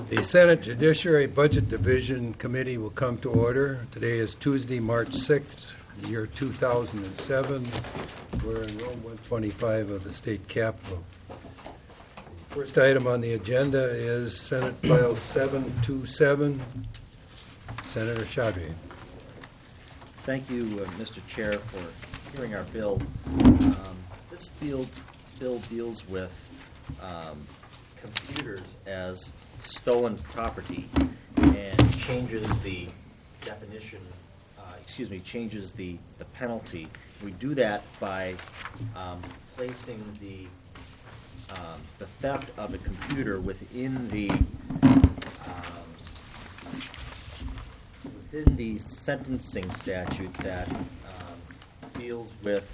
The Senate Judiciary Budget Division Committee will come to order. Today is Tuesday, March 6th, the year 2007. We're in room 125 of the State Capitol. The first item on the agenda is Senate File 727. Senator Chaudhry. Thank you, Mr. Chair, for hearing our bill. This bill deals with computers as stolen property and changes the definition, changes the penalty. We do that by placing the theft of a computer within the sentencing statute that deals with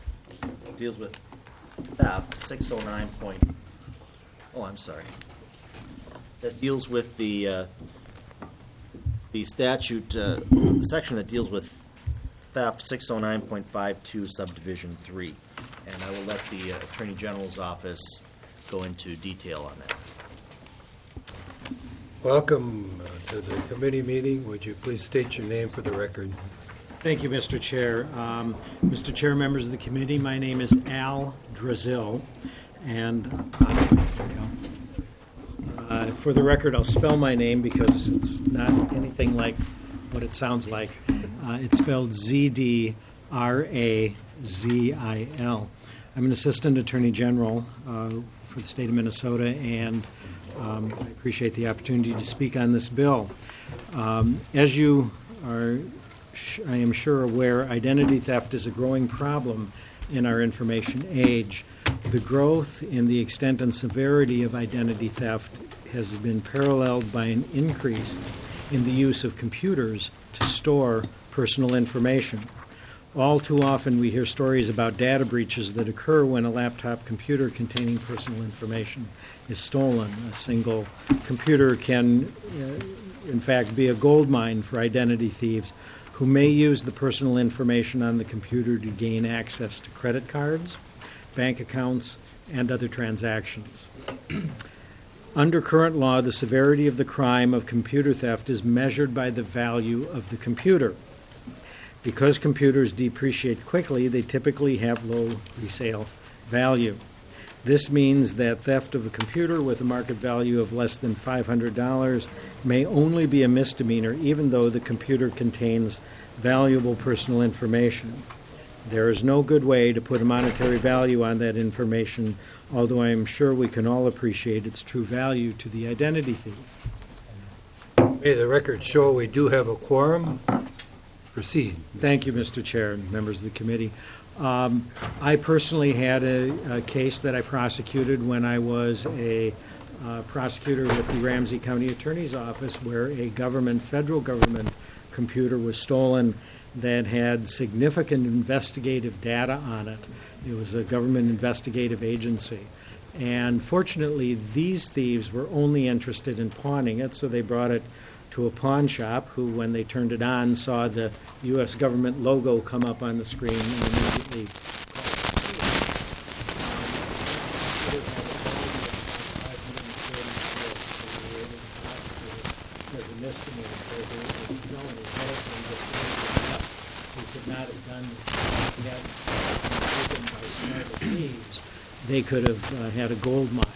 theft. 609 point. Oh, I'm sorry. That deals with the statute section that deals with theft. 609.52 subdivision 3, and I will let the Attorney General's office go into detail on that. Welcome to the committee meeting. Would you please state your name for the record? Thank you, Mr. Chair. Mr. Chair, members of the committee, my name is Al Drazil, and for the record, I'll spell my name because it's not anything like what it sounds like. It's spelled Z-D-R-A-Z-I-L. I'm an Assistant Attorney General for the state of Minnesota, and I appreciate the opportunity to speak on this bill. As you are, I am sure, aware, identity theft is a growing problem in our information age. The growth in the extent and severity of identity theft has been paralleled by an increase in the use of computers to store personal information. All too often we hear stories about data breaches that occur when a laptop computer containing personal information is stolen. A single computer can, in fact, be a goldmine for identity thieves who may use the personal information on the computer to gain access to credit cards, bank accounts, and other transactions. Under current law, the severity of the crime of computer theft is measured by the value of the computer. Because computers depreciate quickly, they typically have low resale value. This means that theft of a computer with a market value of less than $500 may only be a misdemeanor, even though the computer contains valuable personal information. There is no good way to put a monetary value on that information, although I am sure we can all appreciate its true value to the identity thief. May the record show we do have a quorum. Proceed. Thank you, Mr. Chair and members of the committee. I personally had a case that I prosecuted when I was a prosecutor with the Ramsey County Attorney's Office, where a federal government computer was stolen that had significant investigative data on it. It was a government investigative agency. And fortunately, these thieves were only interested in pawning it, so they brought it to a pawn shop who, when they turned it on, saw the U.S. government logo come up on the screen and immediately as a misdemeanor, because it was known as who could not have done that by smarter thieves. They could have had a gold mine.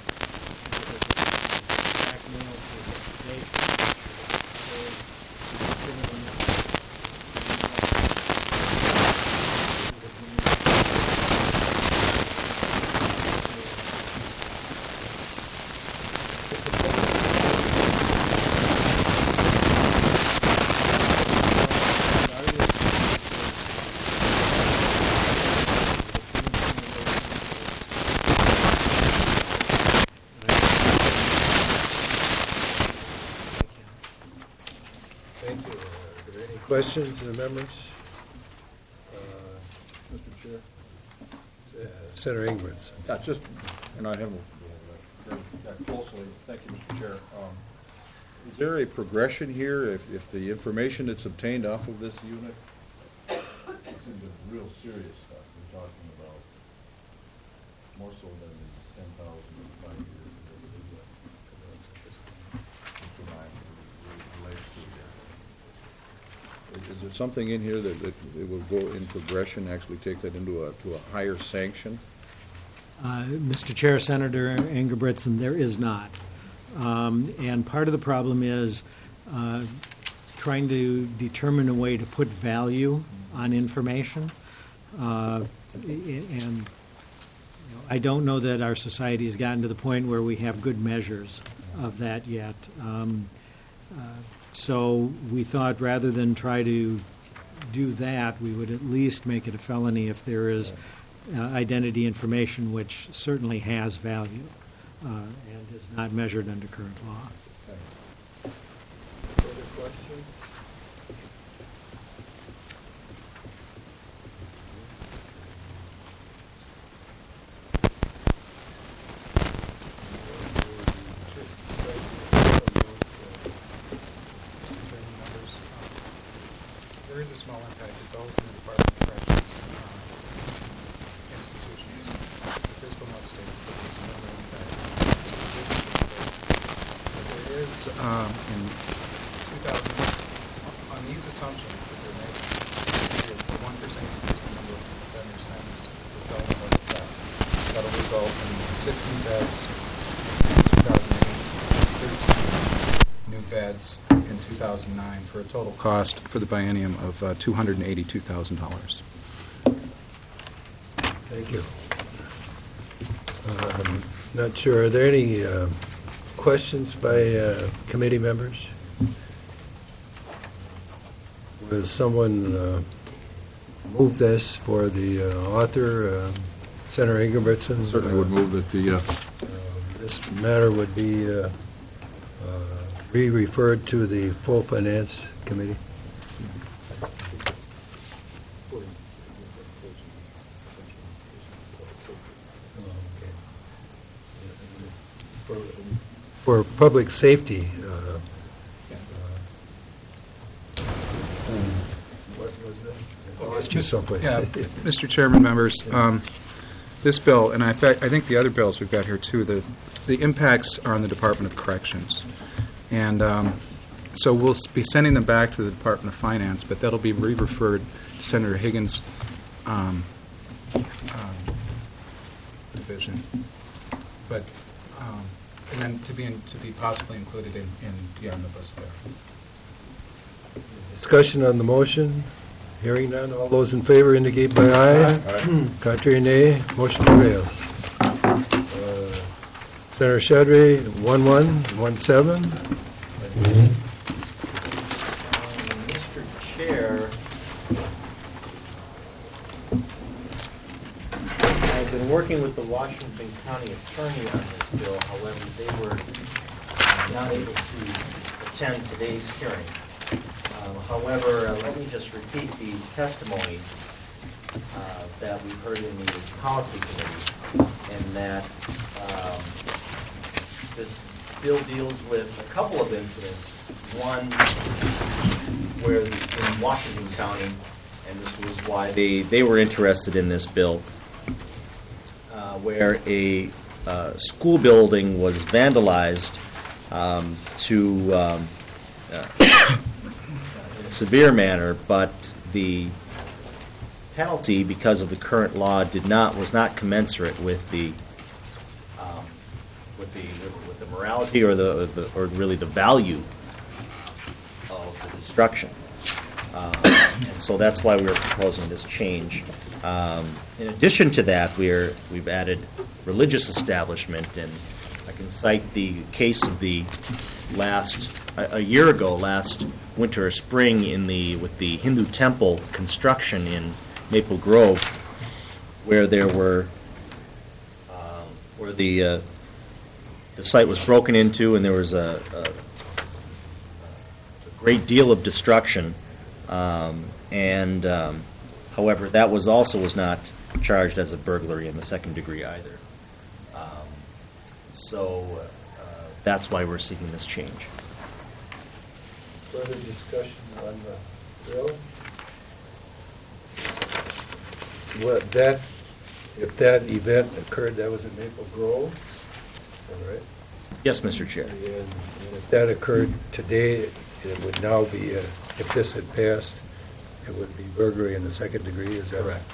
Questions of the members? Mr. Chair. Senator Ingrams. Just, and I have that closely. Thank you, Mr. Chair. Is there a progression here if the information that's obtained off of this unit, it's into real serious stuff we're talking about, more so than the 10,000 in 5 years. it something in here that it will go in progression, actually take that to a higher sanction? Mr. Chair, Senator Engelbretson, there is not. And part of the problem is trying to determine a way to put value on information. And I don't know that our society has gotten to the point where we have good measures of that yet. So we thought rather than try to do that, we would at least make it a felony if there is identity information which certainly has value and is not measured under current law. Further question? There is a small impact. It's always in the Department of Corrections institutions. The fiscal note states that there's no impact. But there is, in 2000, on these assumptions that they're making, if a 1% increase in the number of offenders sentenced for felony murder theft, that'll result in 6 new beds in 2008, 13 new beds in 2009 for a total cost for the biennium of $282,000. Thank you. Not sure, are there any questions by committee members? Will someone move this for the author, Senator Engelbretson? Certainly would move that the This matter would be re-referred to the full Finance Committee. For public safety. What was that? I lost you someplace. Yeah, Mr. Chairman, members, this bill, and I think the other bills we've got here too, the impacts are on the Department of Corrections. And so we'll be sending them back to the Department of Finance, but that'll be re-referred to Senator Higgins' division. But and then to be possibly included in the omnibus there. Discussion on the motion. Hearing none. All those in favor indicate by aye. Contrary, nay. Motion prevails. Senator Shadray, 1117. Mr. Chair, I've been working with the Washington County Attorney on this bill. However, they were not able to attend today's hearing. However, let me just repeat the testimony that we heard in the Policy Committee, and that this bill deals with a couple of incidents. One where in Washington County, and this was why they were interested in this bill, where a school building was vandalized in a severe manner, but the penalty, because of the current law, was not commensurate with the morality or really the value of the destruction. And so that's why we're proposing this change. In addition to that, we've added religious establishment, and I can cite the case of a year ago, last winter or spring, with the Hindu temple construction in Maple Grove, where the site was broken into, and there was a great deal of destruction. However, that was not charged as a burglary in the second degree either. So that's why we're seeking this change. Further discussion on the bill? If that event occurred, that was in Maple Grove, all right? Yes, Mr. Chair. And if that occurred today, it would now be, if this had passed, It would be burglary in the second degree, is that Correct.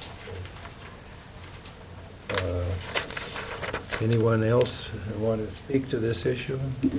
Anyone else want to speak to this issue?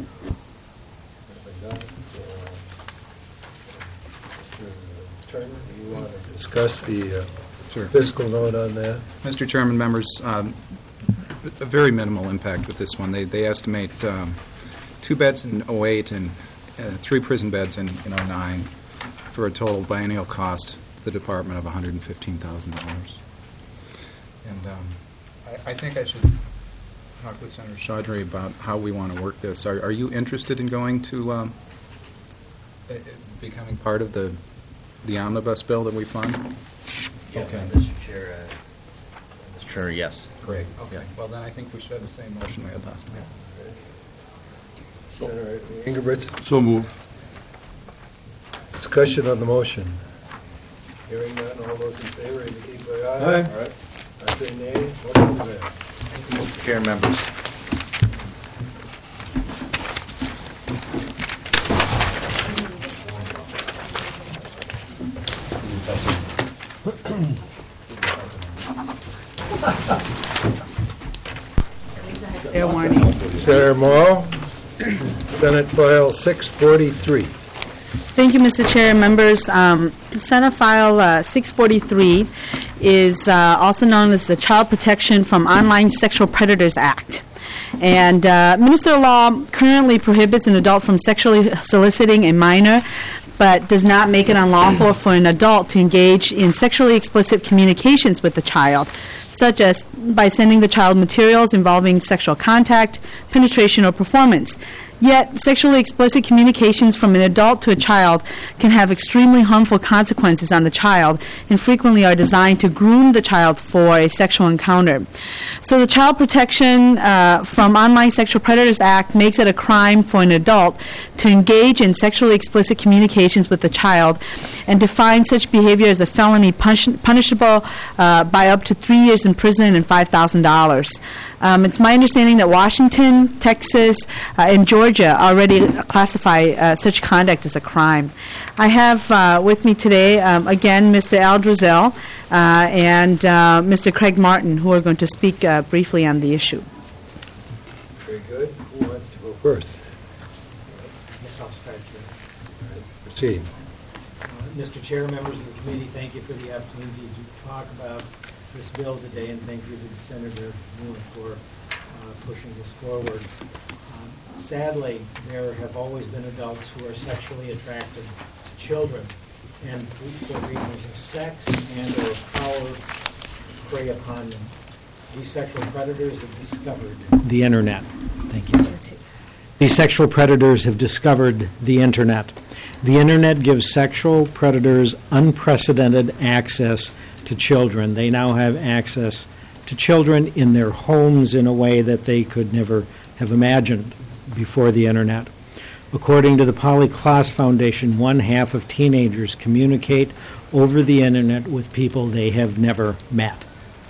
Mr. Turner, do you want to discuss the Sure. fiscal note on that? Mr. Chairman, members, a very minimal impact with this one. They estimate 2 beds in '08 and 3 prison beds in '09 for a total biennial cost to the department of $115,000. And I think I should talk with Senator Chaudhry about how we want to work this. Are you interested in going to becoming part of the omnibus bill that we fund? Yeah, Okay. Mr. Chair, Mr. Turner, yes. Great. Okay. Yeah. Well, then I think we should have the same motion we had last time. Senator Ingebrigtsen? So moved. Discussion on the motion. Hearing none, all those in favor indicate by aye. Aye. I say nay. Motion passed. Mr. Chair, members. Fair warning. Senator Morrow, Senate File 643. Thank you, Mr. Chair and members. Senate File 643 is also known as the Child Protection from Online Sexual Predators Act. And Minnesota law currently prohibits an adult from sexually soliciting a minor, but does not make it unlawful for an adult to engage in sexually explicit communications with the child, such as by sending the child materials involving sexual contact, penetration, or performance. Yet, sexually explicit communications from an adult to a child can have extremely harmful consequences on the child and frequently are designed to groom the child for a sexual encounter. So the Child Protection from Online Sexual Predators Act makes it a crime for an adult to engage in sexually explicit communications with the child and defines such behavior as a felony punishable by up to 3 years in prison and $5,000. It's my understanding that Washington, Texas, and Georgia already classify such conduct as a crime. I have with me today, again, Mr. Al Drizel and Mr. Craig Martin, who are going to speak briefly on the issue. Very good. Who wants to go first? I guess I'll start here. Proceed. Mr. Chair, members of the committee, thank you for the opportunity to talk about this bill today, and thank you to the Senator Moore for pushing this forward. Sadly, there have always been adults who are sexually attracted to children, and for reasons of sex and or power prey upon them. These sexual predators have discovered the Internet. Thank you. These sexual predators have discovered the Internet. The Internet gives sexual predators unprecedented access to children. They now have access to children in their homes in a way that they could never have imagined before the Internet. According to the Polly Klaas Foundation, 1/2 of teenagers communicate over the Internet with people they have never met.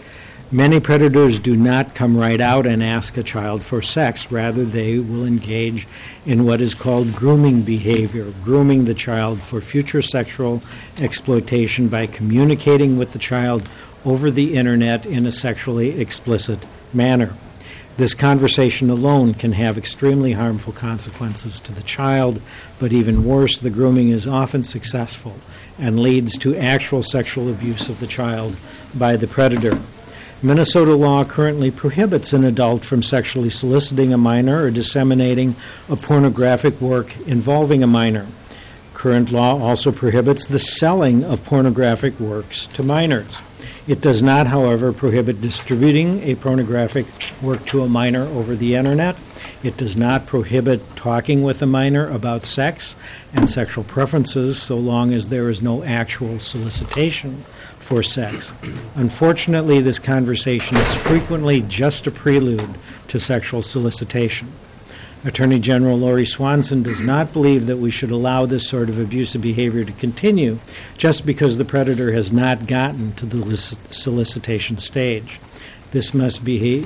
Many predators do not come right out and ask a child for sex. Rather, they will engage in what is called grooming behavior, grooming the child for future sexual exploitation by communicating with the child over the Internet in a sexually explicit manner. This conversation alone can have extremely harmful consequences to the child, but even worse, the grooming is often successful and leads to actual sexual abuse of the child by the predator. Minnesota law currently prohibits an adult from sexually soliciting a minor or disseminating a pornographic work involving a minor. Current law also prohibits the selling of pornographic works to minors. It does not, however, prohibit distributing a pornographic work to a minor over the Internet. It does not prohibit talking with a minor about sex and sexual preferences so long as there is no actual solicitation for sex. Unfortunately, this conversation is frequently just a prelude to sexual solicitation. Attorney General Lori Swanson does not believe that we should allow this sort of abusive behavior to continue just because the predator has not gotten to the solicitation stage. This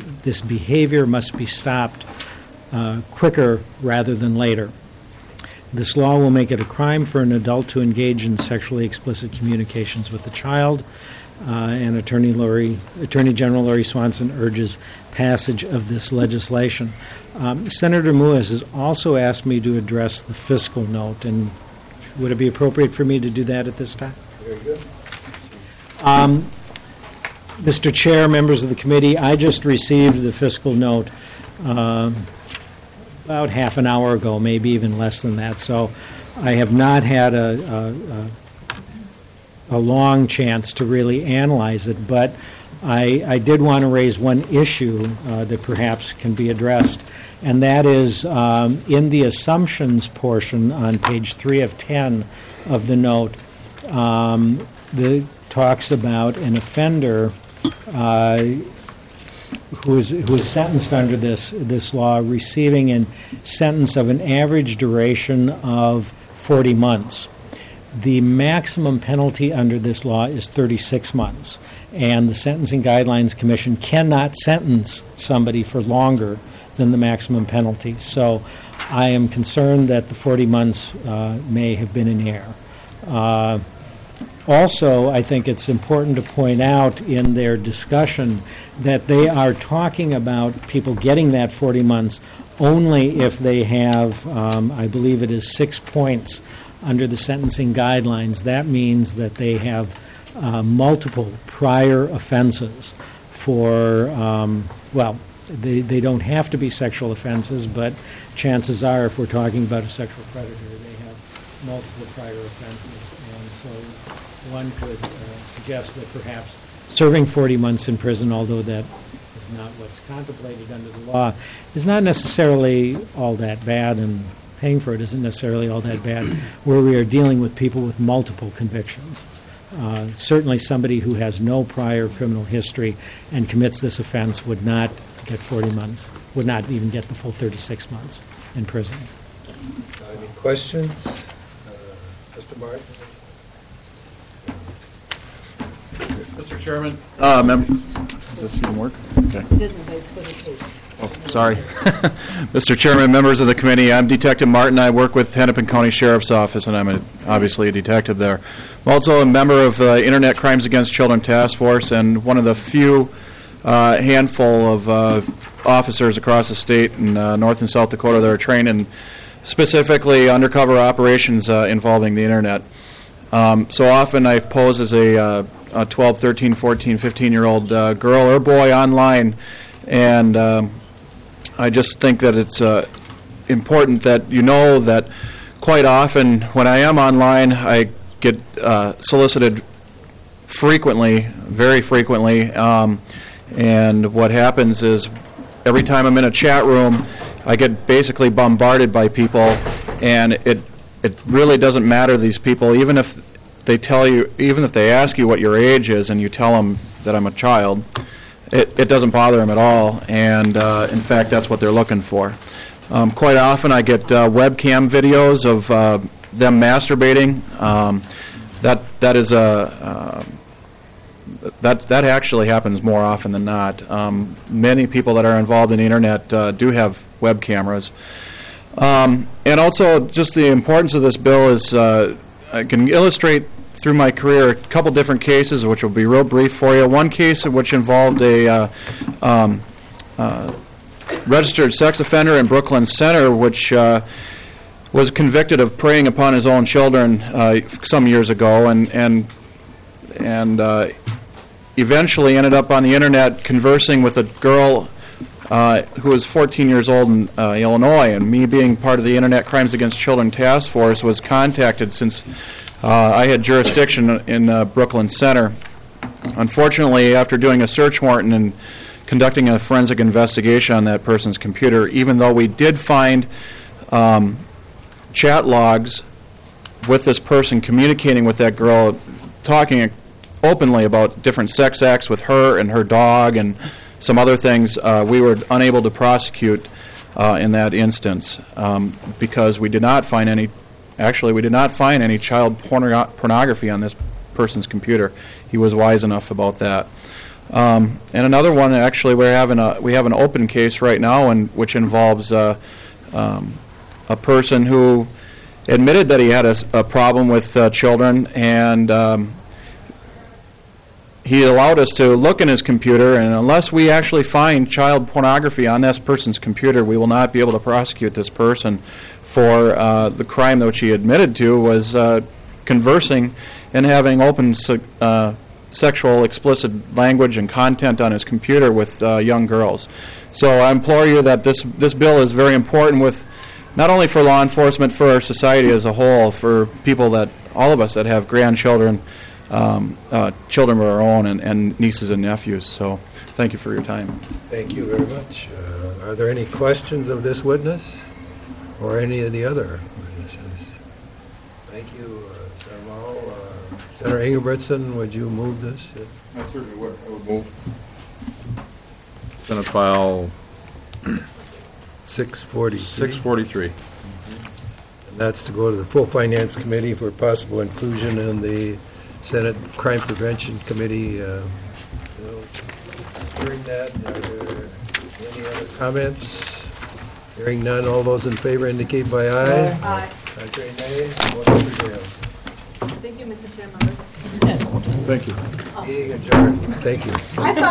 behavior must be stopped quicker rather than later. This law will make it a crime for an adult to engage in sexually explicit communications with a child, and Attorney General Lori Swanson urges passage of this legislation. Senator Muiz has also asked me to address the fiscal note, and would it be appropriate for me to do that at this time? Very good. Mr. Chair, members of the committee, I just received the fiscal note about half an hour ago, maybe even less than that. So I have not had a long chance to really analyze it, but I did want to raise one issue that perhaps can be addressed, and that is in the assumptions portion on page 3 of 10 of the note, that talks about an offender who is sentenced under this law receiving a sentence of an average duration of 40 months. The maximum penalty under this law is 36 months, and the Sentencing Guidelines Commission cannot sentence somebody for longer than the maximum penalty. So I am concerned that the 40 months may have been in error. Also, I think it's important to point out in their discussion that they are talking about people getting that 40 months only if they have, I believe it is 6 points under the sentencing guidelines. That means that they have multiple prior offenses for, they don't have to be sexual offenses, but chances are if we're talking about a sexual predator, they have multiple prior offenses. And so one could suggest that perhaps serving 40 months in prison, although that is not what's contemplated under the law, is not necessarily all that bad, and paying for it isn't necessarily all that bad, where we are dealing with people with multiple convictions. Certainly somebody who has no prior criminal history and commits this offense would not get 40 months, would not even get the full 36 months in prison. Any questions? Mr. Martin? Mr. Chairman. Does this even work? Okay. Oh, sorry. Mr. Chairman, members of the committee, I'm Detective Martin. I work with Hennepin County Sheriff's Office, and I'm obviously a detective there. I'm also a member of the Internet Crimes Against Children Task Force, and one of the few handful of officers across the state in North and South Dakota that are trained in specifically undercover operations involving the Internet. So often I pose as a 12, 13, 14, 15-year-old girl or boy online, and I just think that it's important that you know that quite often when I am online, I get solicited frequently, very frequently, and what happens is every time I'm in a chat room, I get basically bombarded by people, and it really doesn't matter to these people, even if they tell you, even if they ask you what your age is and you tell them that I'm a child, it doesn't bother them at all, and in fact, that's what they're looking for. Quite often I get webcam videos of them masturbating. That is that actually happens more often than not. Many people that are involved in the Internet do have web cameras. And also, just the importance of this bill is I can illustrate through my career a couple different cases, which will be real brief for you. One case which involved a registered sex offender in Brooklyn Center, which was convicted of preying upon his own children some years ago, and eventually ended up on the Internet conversing with a girl who was 14 years old in Illinois. And me being part of the Internet Crimes Against Children Task Force was contacted since I had jurisdiction in Brooklyn Center. Unfortunately, after doing a search warrant and conducting a forensic investigation on that person's computer, even though we did find chat logs with this person communicating with that girl, talking openly about different sex acts with her and her dog and some other things, we were unable to prosecute in that instance because we did not find any. Actually, we did not find any child pornography on this person's computer. He was wise enough about that. And another one, actually, we have an open case right now, which involves a person who admitted that he had a problem with children, and he allowed us to look in his computer, and unless we actually find child pornography on this person's computer, we will not be able to prosecute this person for the crime that which he admitted to was conversing and having open sexual explicit language and content on his computer with young girls. So I implore you that this bill is very important, with not only for law enforcement, for our society as a whole, for people that, all of us that have grandchildren, children of our own, and nieces and nephews. So thank you for your time. Thank you very much. Are there any questions of this witness or any of the other witnesses? Thank you, Senator Mao. Senator Ingebrigtsen, would you move this? I certainly would. I would move. Senate File 643. 643. And that's to go to the full Finance Committee for possible inclusion in the Senate Crime Prevention Committee. Hearing that, are there any other comments? Hearing none, all those in favor indicate by aye. Aye. Contrary, nay. Motion prevails. Thank you, Mr. Chair, members. Thank you. Meeting adjourned. Thank you.